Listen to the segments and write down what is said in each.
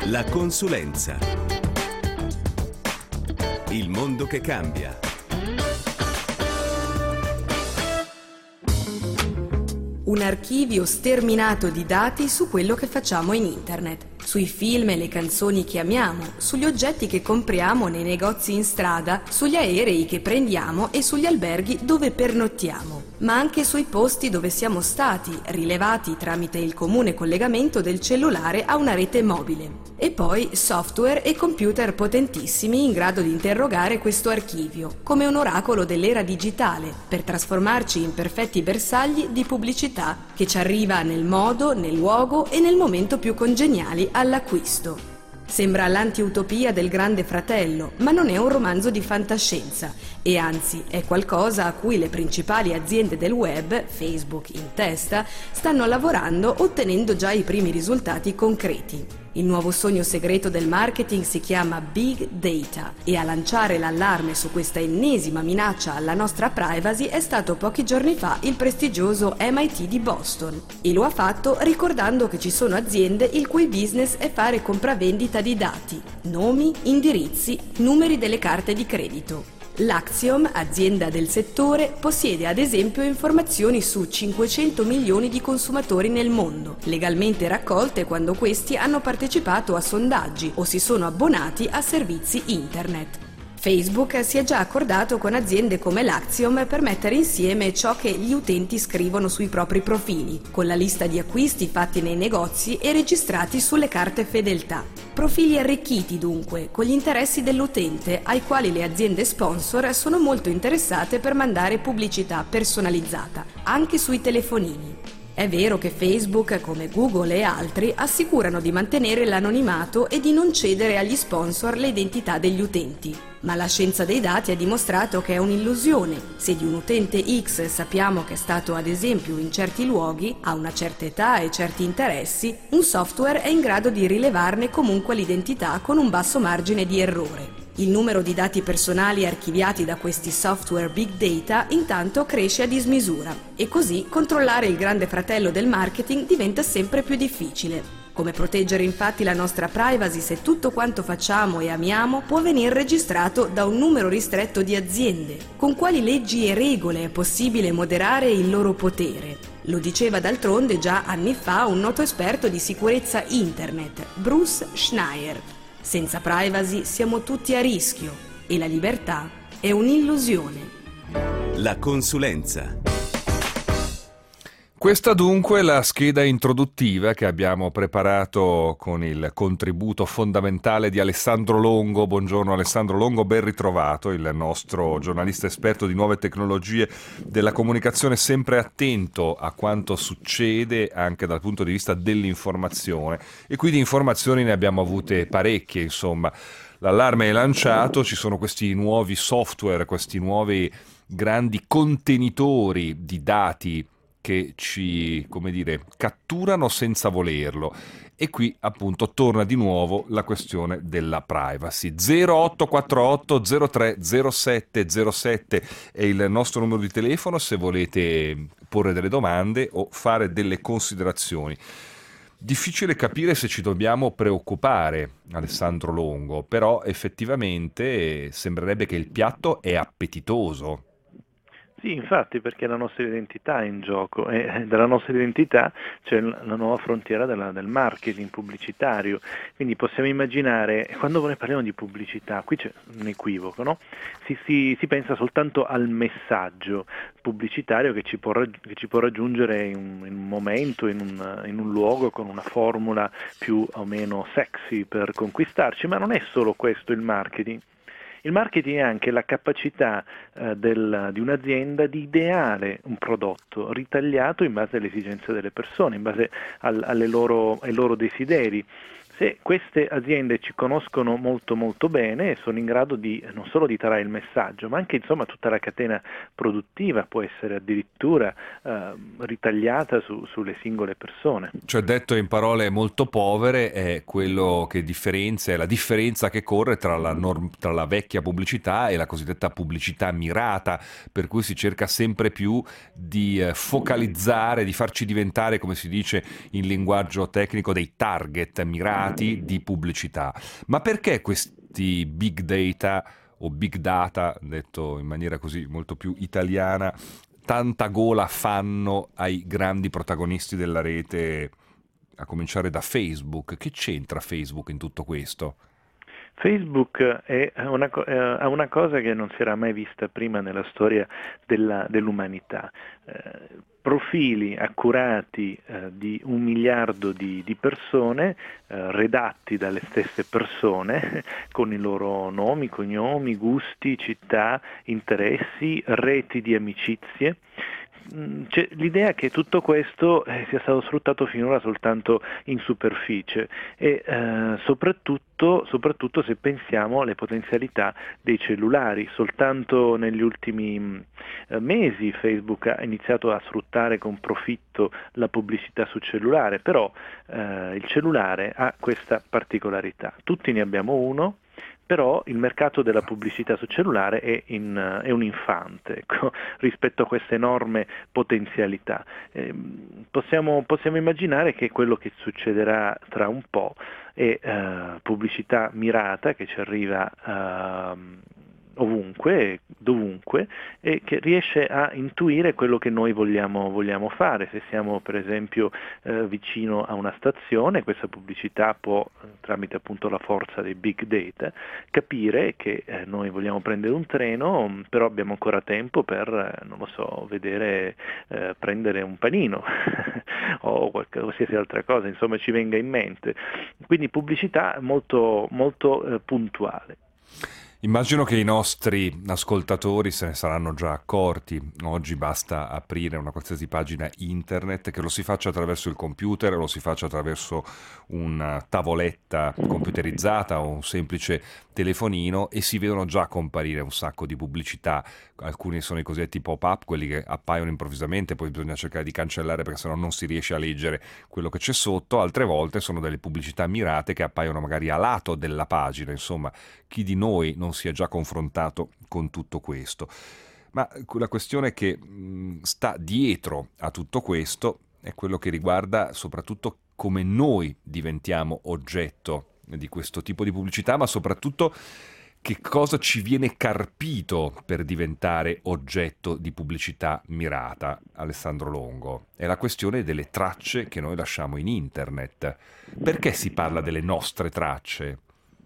La consulenza. Il mondo che cambia. Un archivio sterminato di dati su quello che facciamo in internet, sui film e le canzoni che amiamo, sugli oggetti che compriamo nei negozi in strada, sugli aerei che prendiamo e sugli alberghi dove pernottiamo, ma anche sui posti dove siamo stati, rilevati tramite il comune collegamento del cellulare a una rete mobile. E poi software e computer potentissimi in grado di interrogare questo archivio, come un oracolo dell'era digitale, per trasformarci in perfetti bersagli di pubblicità che ci arriva nel modo, nel luogo e nel momento più congeniali all'acquisto. Sembra l'anti-utopia del Grande Fratello, ma non è un romanzo di fantascienza e anzi è qualcosa a cui le principali aziende del web, Facebook in testa, stanno lavorando ottenendo già i primi risultati concreti. Il nuovo sogno segreto del marketing si chiama Big Data e a lanciare l'allarme su questa ennesima minaccia alla nostra privacy è stato pochi giorni fa il prestigioso MIT di Boston e lo ha fatto ricordando che ci sono aziende il cui business è fare compravendita di dati, nomi, indirizzi, numeri delle carte di credito. L'Axiom, azienda del settore, possiede ad esempio informazioni su 500 milioni di consumatori nel mondo, legalmente raccolte quando questi hanno partecipato a sondaggi o si sono abbonati a servizi internet. Facebook si è già accordato con aziende come l'Axiom per mettere insieme ciò che gli utenti scrivono sui propri profili, con la lista di acquisti fatti nei negozi e registrati sulle carte fedeltà. Profili arricchiti dunque, con gli interessi dell'utente, ai quali le aziende sponsor sono molto interessate per mandare pubblicità personalizzata, anche sui telefonini. È vero che Facebook, come Google e altri, assicurano di mantenere l'anonimato e di non cedere agli sponsor le identità degli utenti. Ma la scienza dei dati ha dimostrato che è un'illusione. Se di un utente X sappiamo che è stato ad esempio in certi luoghi, ha una certa età e certi interessi, un software è in grado di rilevarne comunque l'identità con un basso margine di errore. Il numero di dati personali archiviati da questi software big data intanto cresce a dismisura e così controllare il grande fratello del marketing diventa sempre più difficile. Come proteggere infatti la nostra privacy se tutto quanto facciamo e amiamo può venire registrato da un numero ristretto di aziende? Con quali leggi e regole è possibile moderare il loro potere? Lo diceva d'altronde già anni fa un noto esperto di sicurezza internet, Bruce Schneier. Senza privacy siamo tutti a rischio e la libertà è un'illusione. La consulenza. Questa dunque è la scheda introduttiva che abbiamo preparato con il contributo fondamentale di Alessandro Longo. Buongiorno Alessandro Longo, ben ritrovato, il nostro giornalista esperto di nuove tecnologie della comunicazione, sempre attento a quanto succede anche dal punto di vista dell'informazione. E qui di informazioni ne abbiamo avute parecchie, insomma. L'allarme è lanciato, ci sono questi nuovi software, questi nuovi grandi contenitori di dati che ci, come dire, catturano senza volerlo. E qui appunto torna di nuovo la questione della privacy. 0848 030707 è il nostro numero di telefono se volete porre delle domande o fare delle considerazioni. Difficile capire se ci dobbiamo preoccupare, Alessandro Longo, però effettivamente sembrerebbe che il piatto è appetitoso. Sì, infatti, perché la nostra identità è in gioco e dalla nostra identità c'è la nuova frontiera del marketing pubblicitario. Quindi possiamo immaginare, quando noi parliamo di pubblicità, qui c'è un equivoco, no? Si pensa soltanto al messaggio pubblicitario che ci può raggiungere in un momento, in un luogo, con una formula più o meno sexy per conquistarci, ma non è solo questo il marketing. Il marketing è anche la capacità di un'azienda di ideare un prodotto ritagliato in base alle esigenze delle persone, in base ai loro desideri. Se queste aziende ci conoscono molto molto bene, sono in grado di non solo di tarare il messaggio, ma anche insomma tutta la catena produttiva può essere addirittura ritagliata sulle singole persone. Cioè, detto in parole molto povere, è quello che differenzia, è la differenza che corre tra la vecchia pubblicità e la cosiddetta pubblicità mirata, per cui si cerca sempre più di focalizzare, di farci diventare, come si dice in linguaggio tecnico, dei target mirati dati di pubblicità. Ma perché questi big data o big data, detto in maniera così molto più italiana, tanta gola fanno ai grandi protagonisti della rete, a cominciare da Facebook? Che c'entra Facebook in tutto questo? Facebook ha una cosa che non si era mai vista prima nella storia dell'umanità. Profili accurati di 1 miliardo di persone, redatti dalle stesse persone, con i loro nomi, cognomi, gusti, città, interessi, reti di amicizie. C'è l'idea che tutto questo sia stato sfruttato finora soltanto in superficie e soprattutto se pensiamo alle potenzialità dei cellulari. Soltanto negli ultimi mesi Facebook ha iniziato a sfruttare con profitto la pubblicità sul cellulare, però il cellulare ha questa particolarità. Tutti ne abbiamo uno, però il mercato della pubblicità sul cellulare è un infante, ecco, rispetto a queste enorme potenzialità. Possiamo immaginare che quello che succederà tra un po' è pubblicità mirata che ci arriva ovunque, dovunque, e che riesce a intuire quello che noi vogliamo fare. Se siamo per esempio vicino a una stazione, questa pubblicità può, tramite appunto la forza dei big data, capire che noi vogliamo prendere un treno, però abbiamo ancora tempo per, non lo so, vedere, prendere un panino o qualsiasi altra cosa, insomma, ci venga in mente. Quindi pubblicità molto, molto puntuale. Immagino che i nostri ascoltatori se ne saranno già accorti. Oggi basta aprire una qualsiasi pagina internet, che lo si faccia attraverso il computer, lo si faccia attraverso una tavoletta computerizzata o un semplice telefonino, e si vedono già comparire un sacco di pubblicità. Alcuni sono i cosiddetti pop-up, quelli che appaiono improvvisamente, poi bisogna cercare di cancellare perché sennò non si riesce a leggere quello che c'è sotto. Altre volte sono delle pubblicità mirate che appaiono magari a lato della pagina. Insomma, chi di noi non si è già confrontato con tutto questo? Ma la questione che sta dietro a tutto questo è quello che riguarda soprattutto come noi diventiamo oggetto di questo tipo di pubblicità, ma soprattutto che cosa ci viene carpito per diventare oggetto di pubblicità mirata. Alessandro Longo, è la questione delle tracce che noi lasciamo in internet. Perché si parla delle nostre tracce?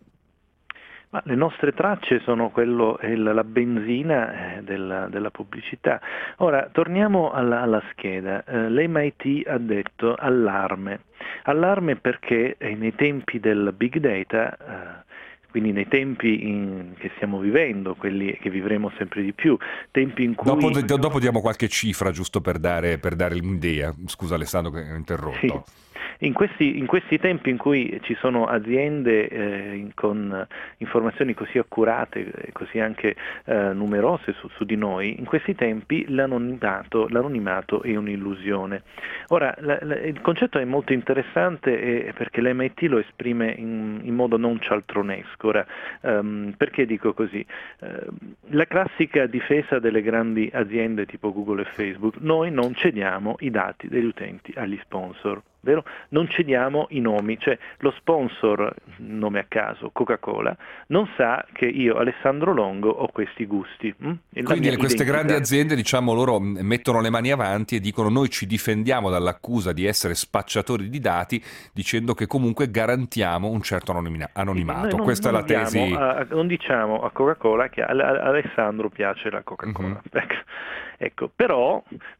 Ma le nostre tracce sono la benzina della pubblicità. Ora, torniamo alla scheda. L'MIT ha detto allarme. Allarme perché nei tempi del big data, quindi nei tempi che stiamo vivendo, quelli che vivremo sempre di più, tempi in cui... Dopo diamo qualche cifra, giusto per dare un'idea. Scusa Alessandro che ho interrotto. Sì. In questi tempi in cui ci sono aziende con informazioni così accurate e così anche numerose su di noi, in questi tempi l'anonimato è un'illusione. Ora, il concetto è molto interessante perché l'MIT lo esprime in modo non cialtronesco. Ora, perché dico così? La classica difesa delle grandi aziende tipo Google e Facebook: noi non cediamo i dati degli utenti agli sponsor. Vero? Non cediamo i nomi, cioè lo sponsor, nome a caso, Coca-Cola, non sa che io, Alessandro Longo, ho questi gusti. Quindi queste grandi aziende, diciamo, loro mettono le mani avanti e dicono: noi ci difendiamo dall'accusa di essere spacciatori di dati, dicendo che comunque garantiamo un certo anonimato. Questa è la tesi. Non diciamo a Coca-Cola che a Alessandro piace la Coca-Cola. Uh-huh. Ecco, però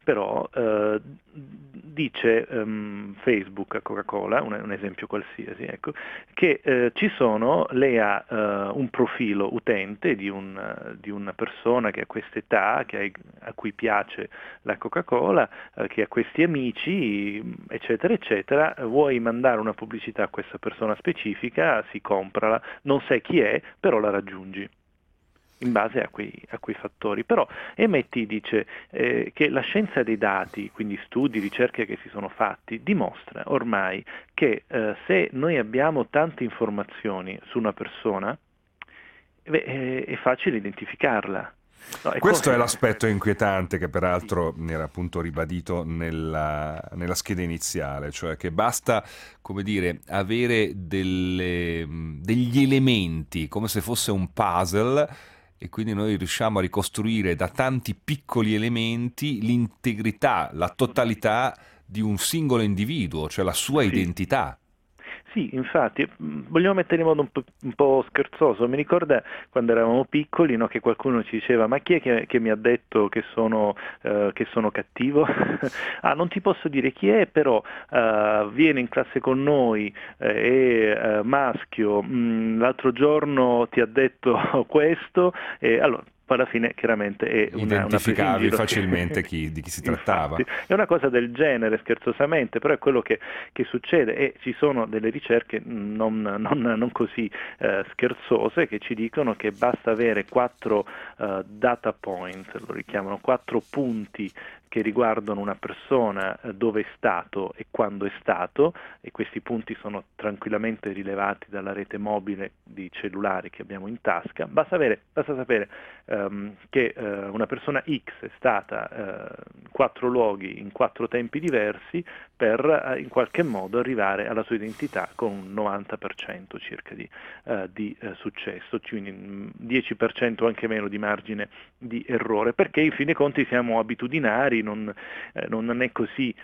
dice Facebook a Coca-Cola, un esempio qualsiasi, ecco, che lei ha un profilo utente di una persona che ha quest'età, a cui piace la Coca-Cola, che ha questi amici, eccetera, eccetera. Vuoi mandare una pubblicità a questa persona specifica, si comprala, non sai chi è, però la raggiungi in base a quei fattori. Però MIT dice che la scienza dei dati, quindi studi, ricerche che si sono fatti, dimostra ormai che se noi abbiamo tante informazioni su una persona, è facile identificarla. No, Questo è l'aspetto inquietante che peraltro era appunto ribadito nella scheda iniziale, cioè che basta, come dire, avere degli elementi, come se fosse un puzzle, e quindi noi riusciamo a ricostruire da tanti piccoli elementi l'integrità, la totalità di un singolo individuo, cioè la sua Sì. identità. Sì, infatti, vogliamo mettere in modo un po' scherzoso. Mi ricorda quando eravamo piccoli, no, che qualcuno ci diceva: ma chi è che mi ha detto che sono cattivo? Ah, non ti posso dire chi è, però viene in classe con noi, è maschio, l'altro giorno ti ha detto questo, e allora poi alla fine chiaramente è una presa in Identificavi giro facilmente di chi si trattava. Infatti, è una cosa del genere, scherzosamente, però è quello che succede, e ci sono delle ricerche non così scherzose che ci dicono che basta avere 4 data point, lo richiamano 4 punti che riguardano una persona, dove è stato e quando è stato, e questi punti sono tranquillamente rilevati dalla rete mobile di cellulari che abbiamo in tasca. Basta sapere che una persona X è stata in 4 luoghi, in 4 tempi diversi, per in qualche modo arrivare alla sua identità con un 90% circa di successo, quindi 10% anche meno di margine di errore, perché in fin dei conti siamo abitudinari, non è così.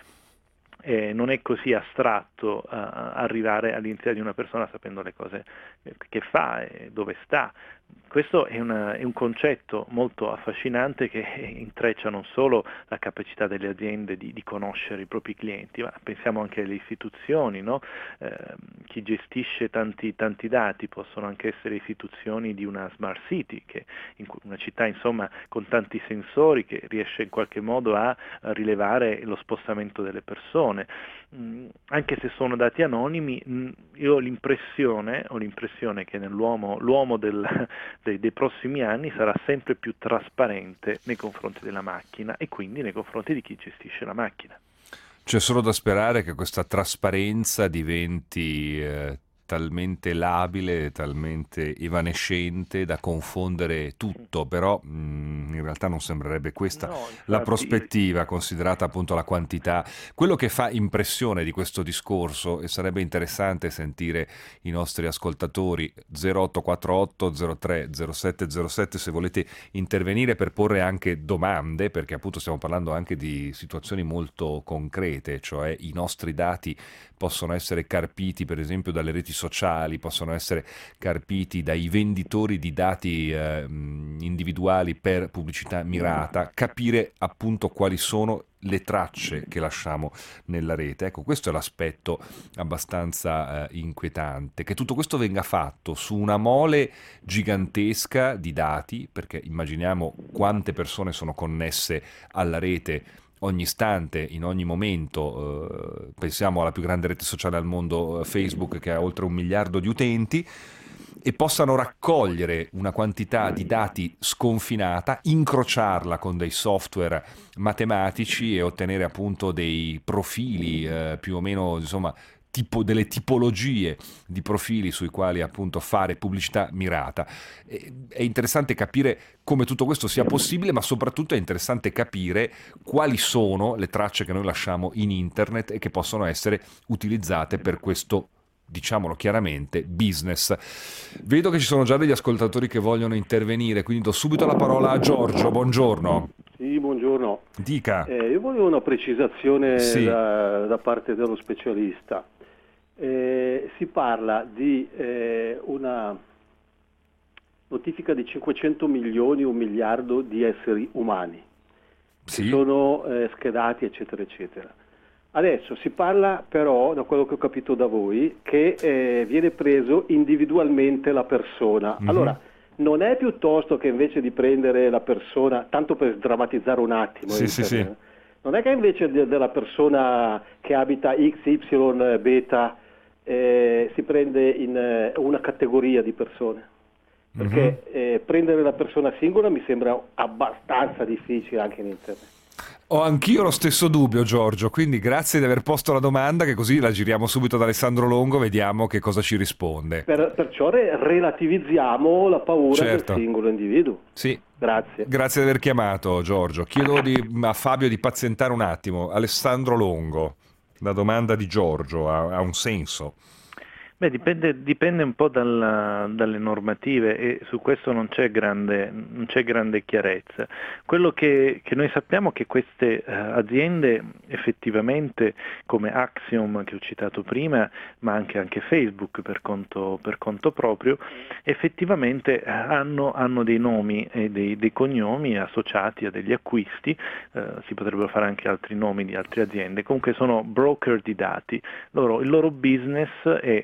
Non è così astratto arrivare all'identità di una persona sapendo le cose che fa e dove sta. Questo è un concetto molto affascinante, che intreccia non solo la capacità delle aziende di conoscere i propri clienti, ma pensiamo anche alle istituzioni, no? Chi gestisce tanti dati possono anche essere istituzioni di una smart city, che una città insomma con tanti sensori, che riesce in qualche modo a rilevare lo spostamento delle persone. Anche se sono dati anonimi, io ho l'impressione che l'uomo dei prossimi anni sarà sempre più trasparente nei confronti della macchina, e quindi nei confronti di chi gestisce la macchina. C'è solo da sperare che questa trasparenza diventi talmente labile, talmente evanescente da confondere tutto, però in realtà non sembrerebbe questa la prospettiva, considerata appunto la quantità. Quello che fa impressione di questo discorso, e sarebbe interessante sentire i nostri ascoltatori, 0848 03 0707, se volete intervenire per porre anche domande, perché appunto stiamo parlando anche di situazioni molto concrete, cioè i nostri dati possono essere carpiti per esempio dalle reti sociali, possono essere carpiti dai venditori di dati individuali per pubblicità mirata, capire appunto quali sono le tracce che lasciamo nella rete. Ecco, questo è l'aspetto abbastanza inquietante, che tutto questo venga fatto su una mole gigantesca di dati, perché immaginiamo quante persone sono connesse alla rete ogni istante, in ogni momento. Pensiamo alla più grande rete sociale al mondo, Facebook, che ha oltre 1 miliardo di utenti, e possano raccogliere una quantità di dati sconfinata, incrociarla con dei software matematici e ottenere appunto dei profili più o meno, insomma, delle tipologie di profili sui quali appunto fare pubblicità mirata. È interessante capire come tutto questo sia possibile, ma soprattutto è interessante capire quali sono le tracce che noi lasciamo in internet e che possono essere utilizzate per questo, diciamolo chiaramente, business. Vedo che ci sono già degli ascoltatori che vogliono intervenire, quindi do subito la parola a Giorgio. Buongiorno. Sì, buongiorno. Dica. Io volevo una precisazione Sì. da parte dello specialista. Si parla di una notifica di 500 milioni o 1 miliardo di esseri umani Sì. che sono schedati, eccetera, eccetera. Adesso si parla però, da quello che ho capito da voi, che viene preso individualmente la persona. Mhm. Allora, non è piuttosto che invece di prendere la persona, tanto per drammatizzare un attimo, Sì. non è che invece della persona che abita X, Y, beta si prende in una categoria di persone? Perché prendere la persona singola mi sembra abbastanza difficile anche in internet. Ho anch'io lo stesso dubbio, Giorgio, quindi grazie di aver posto la domanda, che così la giriamo subito ad Alessandro Longo, vediamo che cosa ci risponde. Perciò relativizziamo la paura del singolo individuo. Sì. Grazie. Grazie di aver chiamato, Giorgio. Chiedo a Fabio di pazientare un attimo. Alessandro Longo, la domanda di Giorgio ha un senso? Beh, dipende un po' dalle normative e su questo non c'è grande chiarezza. Quello che noi sappiamo è che queste aziende effettivamente, come Axiom che ho citato prima, ma anche Facebook per conto proprio, effettivamente hanno dei nomi e dei cognomi associati a degli acquisti, si potrebbero fare anche altri nomi di altre aziende, comunque sono broker di dati. Il loro business è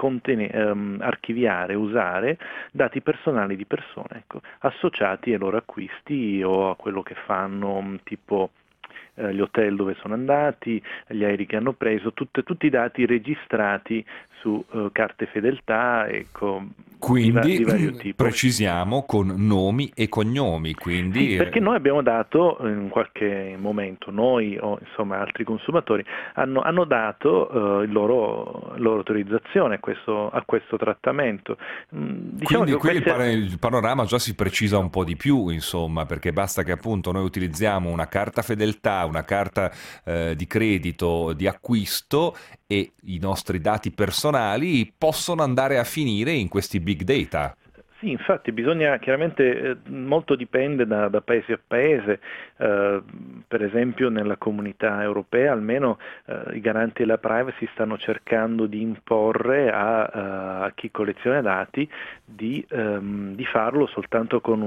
archiviare, usare dati personali di persone, associati ai loro acquisti o a quello che fanno, tipo gli hotel dove sono andati, gli aerei che hanno preso, tutti i dati registrati su carte fedeltà, quindi di vario tipo. Precisiamo con nomi e cognomi, quindi... Sì, perché noi abbiamo dato in qualche momento, noi o insomma altri consumatori hanno dato la loro autorizzazione a questo trattamento. Diciamo quindi che qui il panorama già si precisa un po' di più, insomma, perché basta che appunto noi utilizziamo una carta fedeltà, una carta di credito, di acquisto, e i nostri dati personali possono andare a finire in questi big data. Sì, infatti chiaramente molto dipende da paese a paese, per esempio nella comunità europea almeno i garanti della privacy stanno cercando di imporre a chi colleziona dati di farlo soltanto con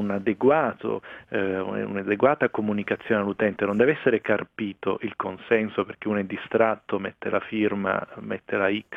un'adeguata comunicazione all'utente. Non deve essere carpito il consenso perché uno è distratto, mette la firma, mette la X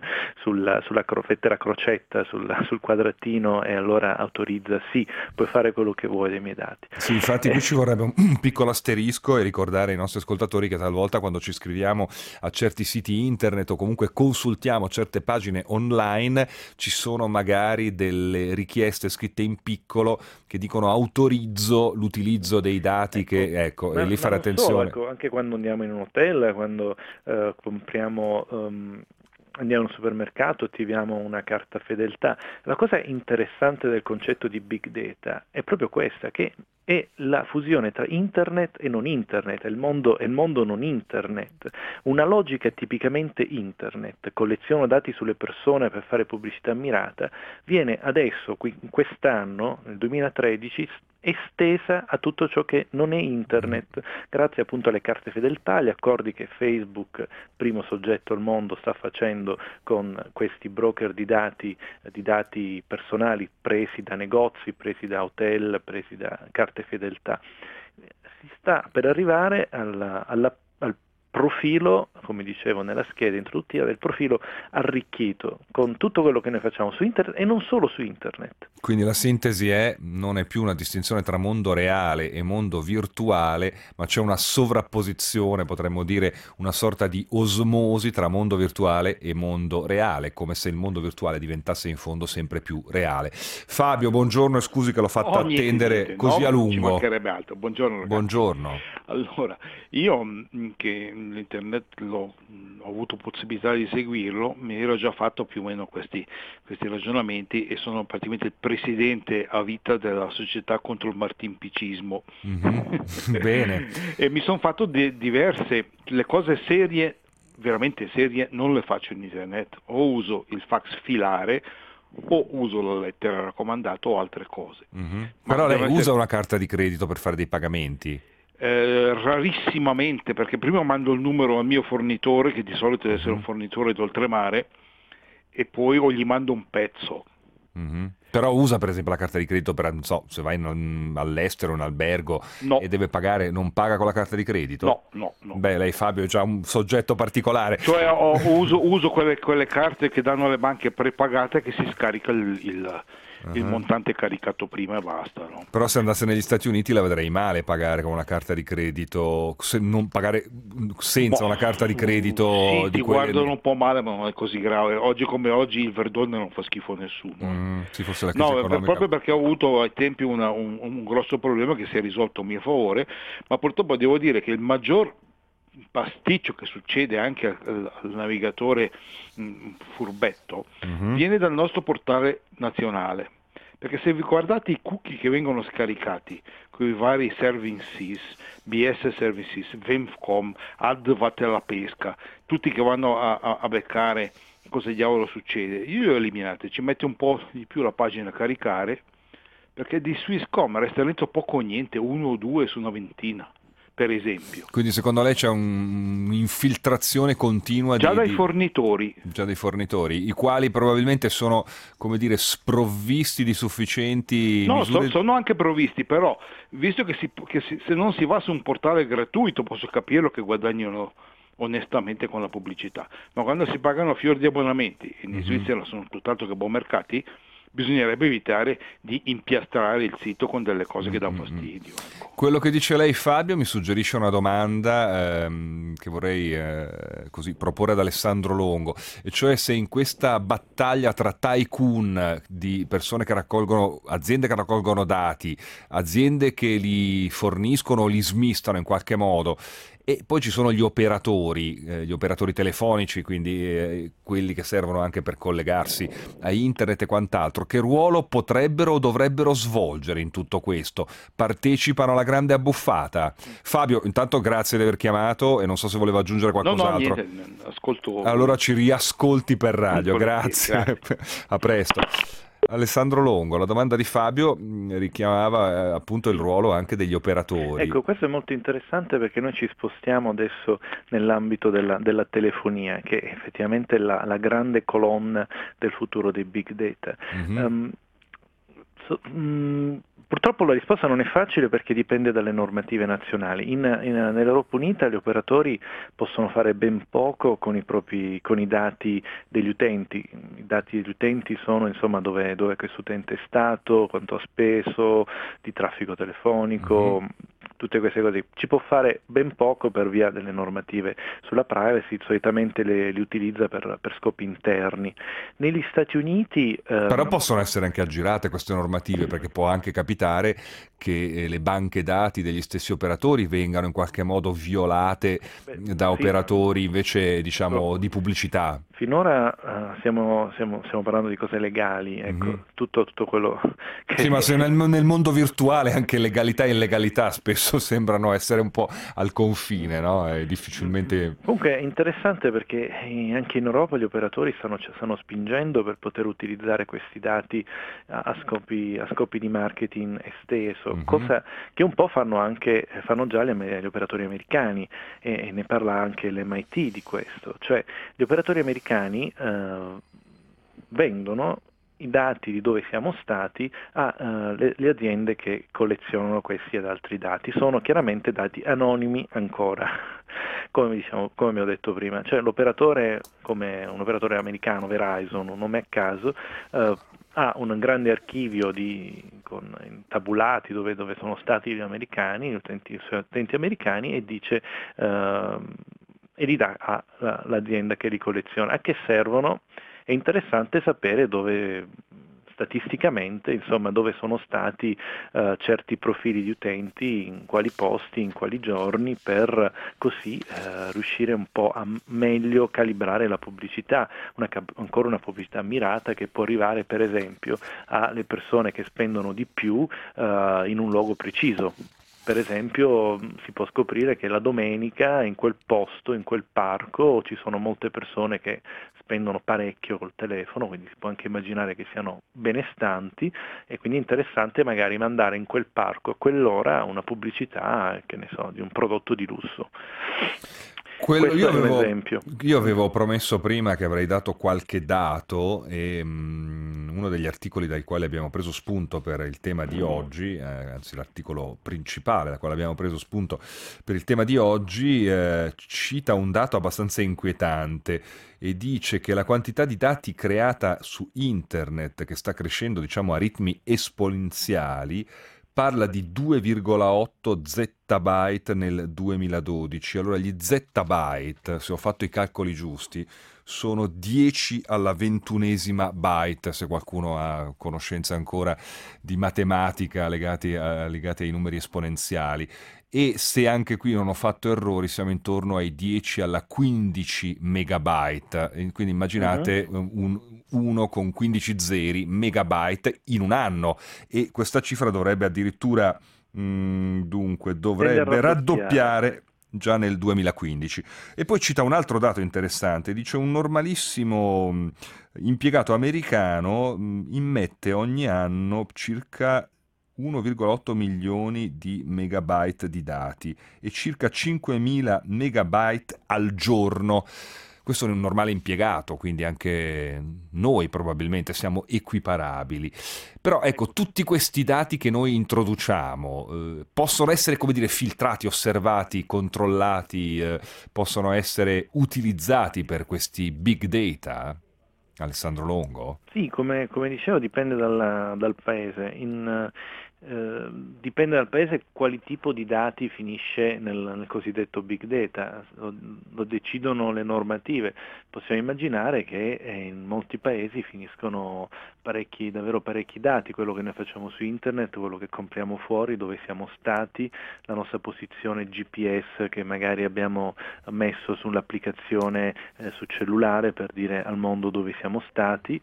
mette la crocetta sul quadratino e allora autorizza, sì, puoi fare quello che vuoi dei miei dati. Sì, infatti qui ci vorrebbe un piccolo asterisco e ricordare ai nostri ascoltatori che talvolta quando ci iscriviamo a certi siti internet o comunque consultiamo certe pagine online ci sono magari delle richieste scritte in piccolo che dicono autorizzo l'utilizzo dei dati, e lì fare attenzione. Solo, anche quando andiamo in un hotel, quando compriamo... andiamo in un supermercato, attiviamo una carta fedeltà. La cosa interessante del concetto di big data è proprio questa, che è la fusione tra internet e non internet, è il mondo non internet. Una logica tipicamente internet, colleziono dati sulle persone per fare pubblicità mirata, viene adesso, quest'anno, nel 2013, estesa a tutto ciò che non è internet, grazie appunto alle carte fedeltà, agli accordi che Facebook, primo soggetto al mondo, sta facendo con questi broker di dati personali presi da negozi, presi da hotel, presi da carte fedeltà. Si sta per arrivare al profilo, come dicevo nella scheda introduttiva, del profilo arricchito con tutto quello che noi facciamo su internet e non solo su internet. Quindi la sintesi non è più una distinzione tra mondo reale e mondo virtuale, ma c'è una sovrapposizione, potremmo dire una sorta di osmosi tra mondo virtuale e mondo reale, come se il mondo virtuale diventasse in fondo sempre più reale. Fabio, buongiorno e scusi che l'ho fatta attendere così a lungo. Ci mancherebbe altro. Buongiorno ragazzi. Buongiorno. Allora, io che l'internet ho avuto possibilità di seguirlo, mi ero già fatto più o meno questi ragionamenti e sono praticamente il presidente a vita della società contro il martinpicismo. Bene. E mi sono fatto diverse, le cose serie, veramente serie, non le faccio in internet, o uso il fax filare o uso la lettera raccomandata o altre cose. Però lei usa una carta di credito per fare dei pagamenti? Rarissimamente, perché prima mando il numero al mio fornitore, che di solito deve essere un fornitore d'oltremare, e poi o gli mando un pezzo. Però usa per esempio la carta di credito per, non so, se vai all'estero, in albergo e deve pagare, non paga con la carta di credito? No. Beh, lei Fabio è già un soggetto particolare. Cioè uso quelle carte che danno alle banche prepagate, che si scarica il il montante caricato prima e basta, no? Però se andasse negli Stati Uniti la vedrei male pagare con una carta di credito, non pagare senza una carta di credito. Sì, di ti quelle... guardano un po' male, ma non è così grave. Oggi come oggi il Verdone non fa schifo a nessuno. Sì, forse la crisi economica. Proprio perché ho avuto ai tempi un grosso problema che si è risolto a mio favore, ma purtroppo devo dire che il maggior pasticcio che succede anche al navigatore furbetto viene dal nostro portale nazionale, perché se vi guardate i cookie che vengono scaricati con i vari services, BS Services, Vemcom, Advat la pesca, tutti che vanno a beccare cosa diavolo succede, io li ho eliminati, ci mette un po' di più la pagina a caricare, perché di Swisscom resta dentro poco o niente, 1 o 2 su una ventina, per esempio. Quindi secondo lei c'è un'infiltrazione continua già dai fornitori, i quali probabilmente sono, come dire, sprovvisti di sufficienti misure... sono anche provvisti, però visto che se non si va su un portale gratuito posso capirlo che guadagnano onestamente con la pubblicità, ma quando si pagano fior di abbonamenti, in Svizzera sono tutt'altro che buon mercati, bisognerebbe evitare di impiastrare il sito con delle cose che danno fastidio. Quello che dice lei, Fabio, mi suggerisce una domanda che vorrei così proporre ad Alessandro Longo, e cioè se in questa battaglia tra tycoon di persone che raccolgono, aziende che raccolgono dati, aziende che li forniscono o li smistano in qualche modo, e poi ci sono gli operatori telefonici, quindi quelli che servono anche per collegarsi a internet e quant'altro, che ruolo potrebbero o dovrebbero svolgere in tutto questo? Partecipano alla grande abbuffata? Fabio, intanto grazie di aver chiamato e non so se voleva aggiungere qualcos'altro. No, niente, ascolto. Allora ci riascolti per radio, grazie. A presto. Alessandro Longo, la domanda di Fabio richiamava appunto il ruolo anche degli operatori. Ecco, questo è molto interessante perché noi ci spostiamo adesso nell'ambito della telefonia, che effettivamente è la grande colonna del futuro dei big data. Purtroppo la risposta non è facile perché dipende dalle normative nazionali. Nell'Europa Unita gli operatori possono fare ben poco con i dati degli utenti. I dati degli utenti sono insomma dove questo utente è stato, quanto ha speso, di traffico telefonico, tutte queste cose. Ci può fare ben poco per via delle normative sulla privacy, solitamente li utilizza per scopi interni. Negli Stati Uniti... Però possono essere anche aggirate queste normative, perché può anche capitare che le banche dati degli stessi operatori vengano in qualche modo violate da operatori invece di pubblicità. Finora stiamo parlando di cose legali, ecco, tutto quello che... Sì, ma se nel mondo virtuale anche legalità e illegalità spesso sembrano essere un po' al confine, no? È difficilmente... Comunque è interessante perché anche in Europa gli operatori stanno spingendo per poter utilizzare questi dati a scopi di marketing esteso, cosa che un po' fanno già gli operatori americani, e ne parla anche l'MIT di questo, cioè gli operatori americani vendono i dati di dove siamo stati alle aziende che collezionano questi ed altri dati. Sono chiaramente dati anonimi ancora, come ho detto prima, cioè l'operatore, come un operatore americano, Verizon, un nome a caso, ha un grande archivio con tabulati dove sono stati gli americani, i suoi utenti americani, e dice e li dà all'azienda che li colleziona. A che servono? È interessante sapere statisticamente, insomma, dove sono stati certi profili di utenti, in quali posti, in quali giorni, per così riuscire un po' a meglio calibrare la pubblicità, ancora una pubblicità mirata che può arrivare per esempio alle persone che spendono di più in un luogo preciso. Per esempio si può scoprire che la domenica in quel posto, in quel parco, ci sono molte persone che spendono parecchio col telefono, quindi si può anche immaginare che siano benestanti, e quindi è interessante magari mandare in quel parco a quell'ora una pubblicità, che ne so, di un prodotto di lusso. Io avevo promesso prima che avrei dato qualche dato, e uno degli articoli dai quali abbiamo preso spunto per il tema di oggi, anzi l'articolo principale da quale abbiamo preso spunto per il tema di oggi, cita un dato abbastanza inquietante e dice che la quantità di dati creata su internet, che sta crescendo diciamo a ritmi esponenziali, parla di 2,8 zettabyte nel 2012. Allora gli zettabyte, se ho fatto i calcoli giusti, sono 10 alla 21esima byte, se qualcuno ha conoscenza ancora di matematica legate ai numeri esponenziali. E se anche qui non ho fatto errori, siamo intorno ai 10 alla 15 megabyte. Quindi immaginate uno con 15 zeri megabyte in un anno, e questa cifra dovrebbe addirittura dovrebbe raddoppiare già nel 2015. E poi cita un altro dato interessante, dice un normalissimo impiegato americano immette ogni anno circa 1,8 milioni di megabyte di dati e circa 5.000 megabyte al giorno. Questo è un normale impiegato, quindi anche noi probabilmente siamo equiparabili. Però ecco, tutti questi dati che noi introduciamo possono essere, come dire, filtrati, osservati, controllati, possono essere utilizzati per questi big data? Alessandro Longo? Sì, come dicevo, dipende dal paese. Dipende dal paese quali tipo di dati finisce nel cosiddetto big data, lo decidono le normative. Possiamo immaginare che in molti paesi finiscono davvero parecchi dati, quello che noi facciamo su internet, quello che compriamo fuori, dove siamo stati, la nostra posizione GPS che magari abbiamo messo sull'applicazione sul cellulare per dire al mondo dove siamo stati.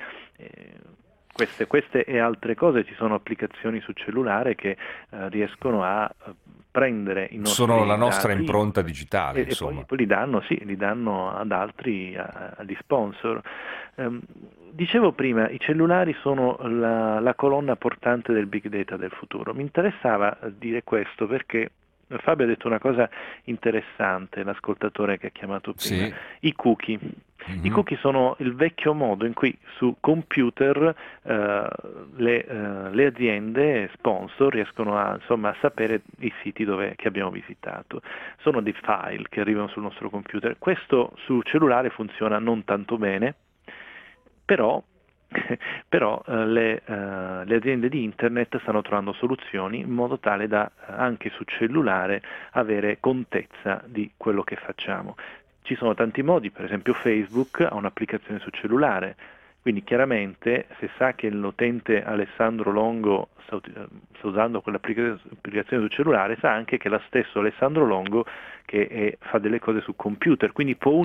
Queste e altre cose, ci sono applicazioni sul cellulare che riescono a prendere i nostri sono la nostra dati, impronta digitale, insomma. E poi li danno ad altri, agli sponsor. Dicevo prima, i cellulari sono la colonna portante del big data del futuro. Mi interessava dire questo perché Fabio ha detto una cosa interessante, l'ascoltatore che ha chiamato prima, Sì. I cookie. Mm-hmm. I cookie sono il vecchio modo in cui su computer le aziende sponsor riescono a sapere i siti che abbiamo visitato. Sono dei file che arrivano sul nostro computer. Questo su cellulare funziona non tanto bene, però le aziende di internet stanno trovando soluzioni in modo tale da anche su cellulare avere contezza di quello che facciamo. Ci sono tanti modi, per esempio Facebook ha un'applicazione su cellulare, quindi chiaramente se sa che l'utente Alessandro Longo sta usando quell'applicazione sul cellulare, sa anche che è lo stesso Alessandro Longo che fa delle cose su computer, quindi può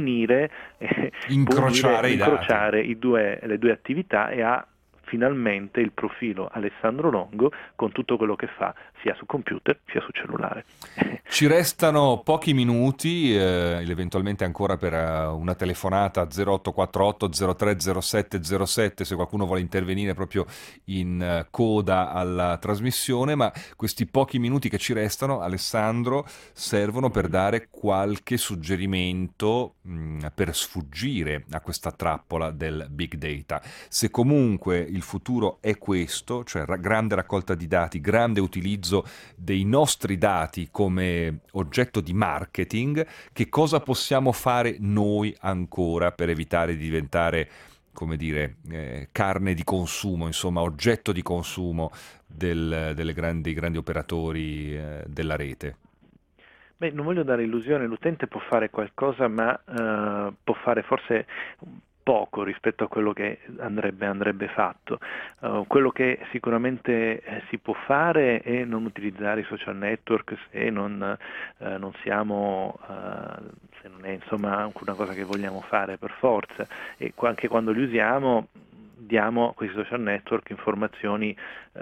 incrociare le due attività e ha finalmente il profilo Alessandro Longo con tutto quello che fa sia su computer sia su cellulare. Ci restano pochi minuti, eventualmente ancora per una telefonata 0848 030707 se qualcuno vuole intervenire proprio in coda alla trasmissione, ma questi pochi minuti che ci restano, Alessandro, servono per dare qualche suggerimento per sfuggire a questa trappola del big data. Se comunque il futuro è questo, cioè grande raccolta di dati, grande utilizzo dei nostri dati come oggetto di marketing, che cosa possiamo fare noi ancora per evitare di diventare, come dire, carne di consumo, insomma, oggetto di consumo dei grandi operatori della rete? Beh, non voglio dare illusione, l'utente può fare qualcosa, ma può fare forse poco rispetto a quello che andrebbe fatto. Quello che sicuramente si può fare è non utilizzare i social network se non siamo, se non è insomma una cosa che vogliamo fare per forza, e anche quando li usiamo diamo a questi social network informazioni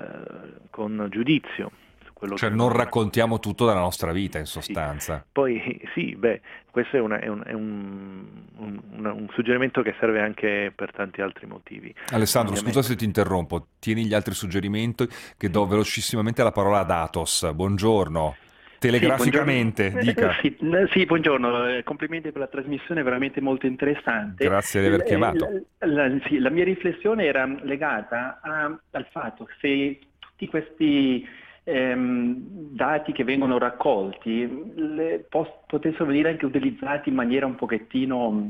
con giudizio. Cioè non raccontiamo tutto della nostra vita, in sostanza. Sì. Poi questo è un suggerimento che serve anche per tanti altri motivi. Alessandro, scusa se ti interrompo, tieni gli altri suggerimenti che do velocissimamente la parola ad Athos. Buongiorno. telegraficamente, dica. Sì, buongiorno, complimenti per la trasmissione, veramente molto interessante. Grazie di aver chiamato. La mia riflessione era legata al fatto se tutti questi dati che vengono raccolti potessero venire anche utilizzati in maniera un pochettino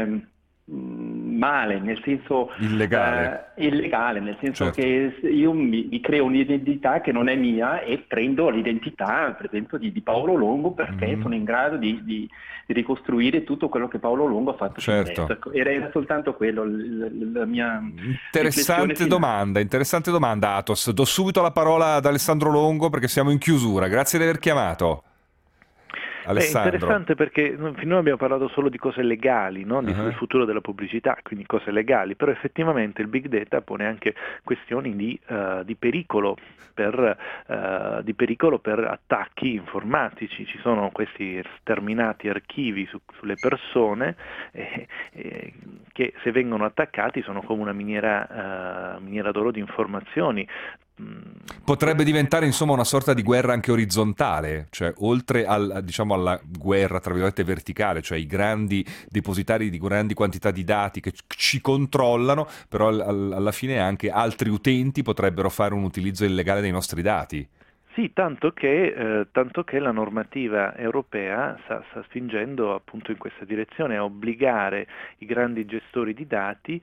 male, nel senso illegale, nel senso certo. che io mi creo un'identità che non è mia e prendo l'identità, per esempio, di Paolo Longo perché sono in grado di ricostruire tutto quello che Paolo Longo ha fatto. Certo. Ecco, era soltanto quello la mia interessante domanda, Athos. Do subito la parola ad Alessandro Longo perché siamo in chiusura. Grazie di aver chiamato. Alessandro. È interessante perché finora abbiamo parlato solo di cose legali, no? Del futuro della pubblicità, quindi cose legali, però effettivamente il big data pone anche questioni di pericolo per attacchi informatici. Ci sono questi sterminati archivi sulle persone che se vengono attaccati sono come una miniera d'oro di informazioni. Potrebbe diventare insomma una sorta di guerra anche orizzontale, cioè oltre alla guerra tra virgolette verticale, cioè i grandi depositari di grandi quantità di dati che ci controllano, però alla fine anche altri utenti potrebbero fare un utilizzo illegale dei nostri dati. Sì, tanto che la normativa europea sta spingendo appunto in questa direzione, a obbligare i grandi gestori di dati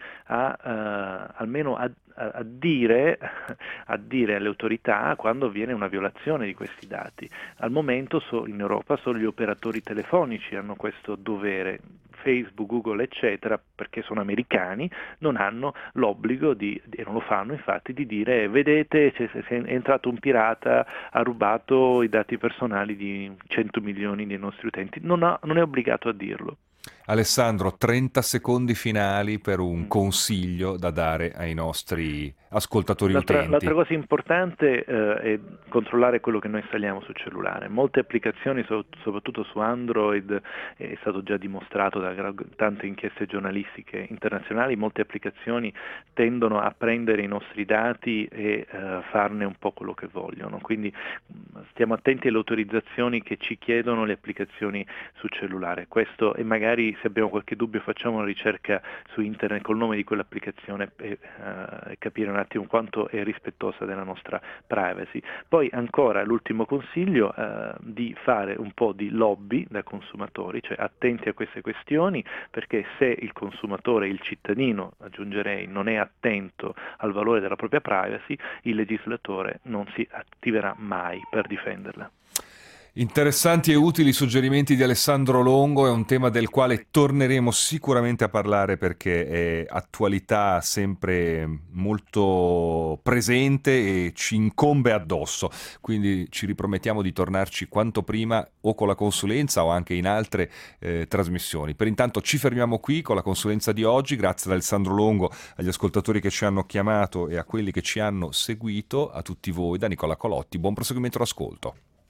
almeno a dire alle autorità quando avviene una violazione di questi dati. Al momento in Europa solo gli operatori telefonici hanno questo dovere. Facebook, Google, eccetera, perché sono americani, non hanno l'obbligo e non lo fanno infatti, di dire vedete è entrato un pirata, ha rubato i dati personali di 100 milioni dei nostri utenti, non è obbligato a dirlo. Alessandro, 30 secondi finali per un consiglio da dare ai nostri ascoltatori utenti. L'altra cosa importante è controllare quello che noi installiamo sul cellulare. Molte applicazioni, soprattutto su Android, è stato già dimostrato da tante inchieste giornalistiche internazionali, molte applicazioni tendono a prendere i nostri dati e farne un po' quello che vogliono. Quindi stiamo attenti alle autorizzazioni che ci chiedono le applicazioni sul cellulare. Questo, e magari se abbiamo qualche dubbio facciamo una ricerca su internet col nome di quell'applicazione e capire un attimo quanto è rispettosa della nostra privacy. Poi ancora l'ultimo consiglio, di fare un po' di lobby da consumatori, cioè attenti a queste questioni, perché se il consumatore, il cittadino, aggiungerei, non è attento al valore della propria privacy, il legislatore non si attiverà mai per difenderla. Interessanti e utili suggerimenti di Alessandro Longo, è un tema del quale torneremo sicuramente a parlare perché è attualità sempre molto presente e ci incombe addosso, quindi ci ripromettiamo di tornarci quanto prima o con la consulenza o anche in altre trasmissioni. Per intanto ci fermiamo qui con la consulenza di oggi, grazie ad Alessandro Longo, agli ascoltatori che ci hanno chiamato e a quelli che ci hanno seguito, a tutti voi da Nicola Colotti, buon proseguimento d'ascolto.